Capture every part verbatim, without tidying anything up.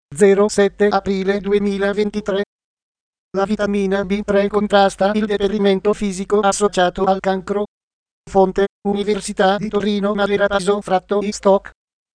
zero sette aprile duemilaventitré. La vitamina B tre contrasta il deperimento fisico associato al cancro. Fonte: Università di Torino Malerapaso fratto i stock.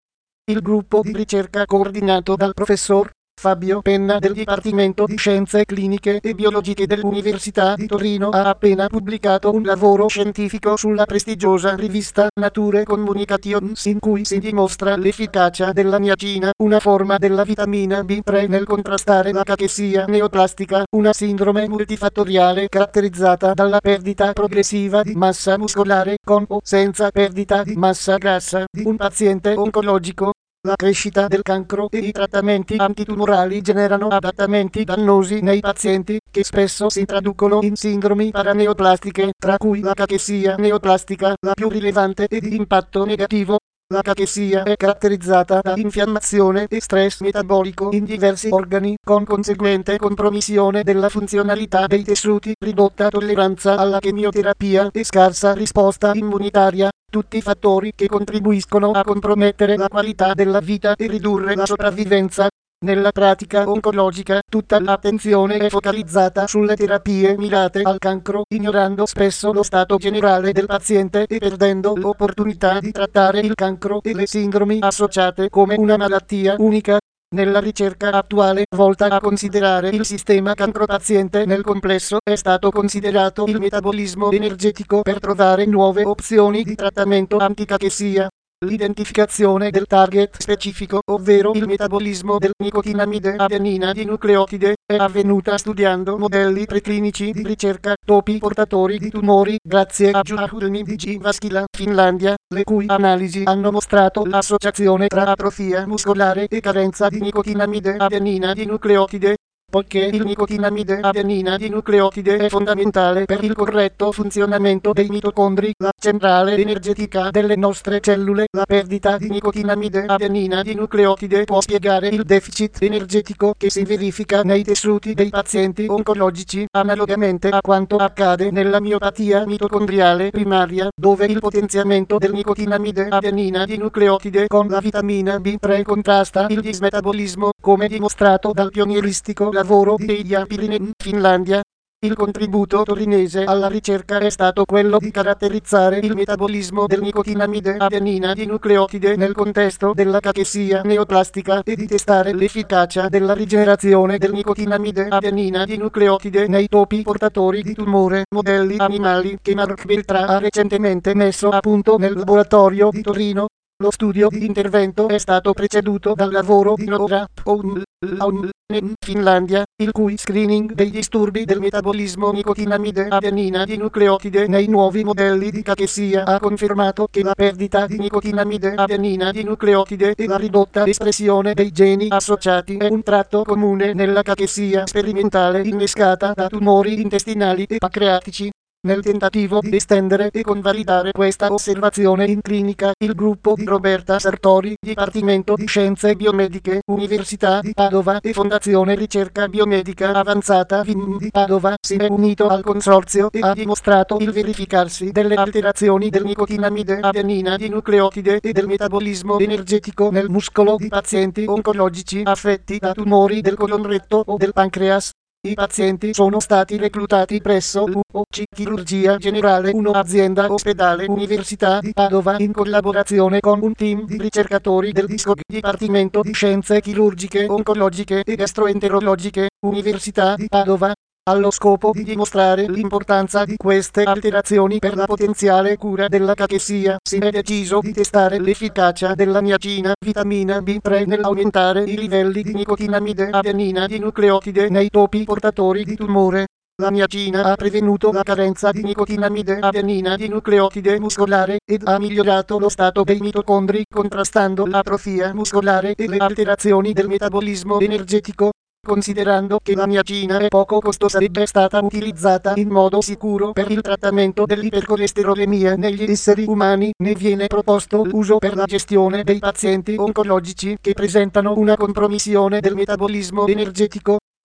Il gruppo di ricerca coordinato dal professor Fabio Penna del Dipartimento di Scienze Cliniche e Biologiche dell'Università di Torino ha appena pubblicato un lavoro scientifico sulla prestigiosa rivista Nature Communications in cui si dimostra l'efficacia della niacina, una forma della vitamina B tre nel contrastare la cachessia neoplastica, una sindrome multifattoriale caratterizzata dalla perdita progressiva di massa muscolare con o senza perdita di massa grassa di un paziente oncologico. La crescita del cancro e i trattamenti antitumorali generano adattamenti dannosi nei pazienti, che spesso si traducono in sindromi paraneoplastiche, tra cui la cachessia neoplastica, la più rilevante e di impatto negativo. La cachessia è caratterizzata da infiammazione e stress metabolico in diversi organi, con conseguente compromissione della funzionalità dei tessuti, ridotta tolleranza alla chemioterapia e scarsa risposta immunitaria. Tutti fattori che contribuiscono a compromettere la qualità della vita e ridurre la sopravvivenza. Nella pratica oncologica, tutta l'attenzione è focalizzata sulle terapie mirate al cancro, ignorando spesso lo stato generale del paziente e perdendo l'opportunità di trattare il cancro e le sindromi associate come una malattia unica. Nella ricerca attuale, volta a considerare il sistema cancro-paziente nel complesso, è stato considerato il metabolismo energetico per trovare nuove opzioni di trattamento anticachessia. L'identificazione del target specifico, ovvero il metabolismo del nicotinamide adenina di nucleotide, è avvenuta studiando modelli preclinici di ricerca topi portatori di tumori, grazie a Juhulmi di Jyväskylä, Finlandia, le cui analisi hanno mostrato l'associazione tra atrofia muscolare e carenza di nicotinamide adenina di nucleotide. Poiché il nicotinamide adenina di nucleotide è fondamentale per il corretto funzionamento dei mitocondri, la centrale energetica delle nostre cellule, la perdita di nicotinamide adenina di nucleotide può spiegare il deficit energetico che si verifica nei tessuti dei pazienti oncologici, analogamente a quanto accade nella miopatia mitocondriale primaria, dove il potenziamento del nicotinamide adenina di nucleotide con la vitamina B tre contrasta il dismetabolismo, come dimostrato dal pionieristico lavoro di Eija Pirinen in Finlandia. Il contributo torinese alla ricerca è stato quello di caratterizzare il metabolismo del nicotinamide adenina di nucleotide nel contesto della cachessia neoplastica e di testare l'efficacia della rigenerazione del nicotinamide adenina di nucleotide nei topi portatori di tumore, modelli animali che Mark Beltrà ha recentemente messo a punto nel laboratorio di Torino. Lo studio di intervento è stato preceduto dal lavoro di Noora Paunlaun in Finlandia, il cui screening dei disturbi del metabolismo nicotinamide adenina di nucleotide nei nuovi modelli di cachessia ha confermato che la perdita di nicotinamide adenina di nucleotide e la ridotta espressione dei geni associati è un tratto comune nella cachessia sperimentale innescata da tumori intestinali e pancreatici. Nel tentativo di estendere e convalidare questa osservazione in clinica, il gruppo di Roberta Sartori, Dipartimento di Scienze Biomediche, Università di Padova e Fondazione Ricerca Biomedica Avanzata V I M di Padova si è unito al consorzio e ha dimostrato il verificarsi delle alterazioni del nicotinamide adenina di nucleotide e del metabolismo energetico nel muscolo di pazienti oncologici affetti da tumori del colon retto o del pancreas. I pazienti sono stati reclutati presso l'U O C Chirurgia Generale uno azienda ospedale Università di Padova in collaborazione con un team di ricercatori del D I S C O G Dipartimento di Scienze Chirurgiche Oncologiche e Gastroenterologiche, Università di Padova, allo scopo di dimostrare l'importanza di queste alterazioni per la potenziale cura della cachessia. Si è deciso di testare l'efficacia della niacina, vitamina B tre nell'aumentare i livelli di nicotinamide adenina di nucleotide nei topi portatori di tumore. La niacina ha prevenuto la carenza di nicotinamide adenina di nucleotide muscolare ed ha migliorato lo stato dei mitocondri, contrastando l'atrofia muscolare e le alterazioni del metabolismo energetico. Considerando che la niacina è poco costosa ed è stata utilizzata in modo sicuro per il trattamento dell'ipercolesterolemia negli esseri umani, ne viene proposto l'uso per la gestione dei pazienti oncologici che presentano una compromissione del metabolismo energetico.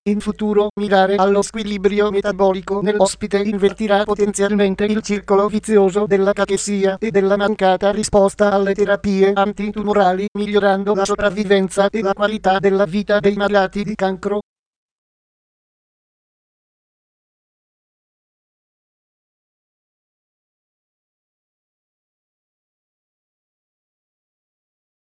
In futuro, mirare allo squilibrio metabolico nell'ospite invertirà potenzialmente il circolo vizioso della cachessia e della mancata risposta alle terapie antitumorali, migliorando la sopravvivenza e la qualità della vita dei malati di cancro.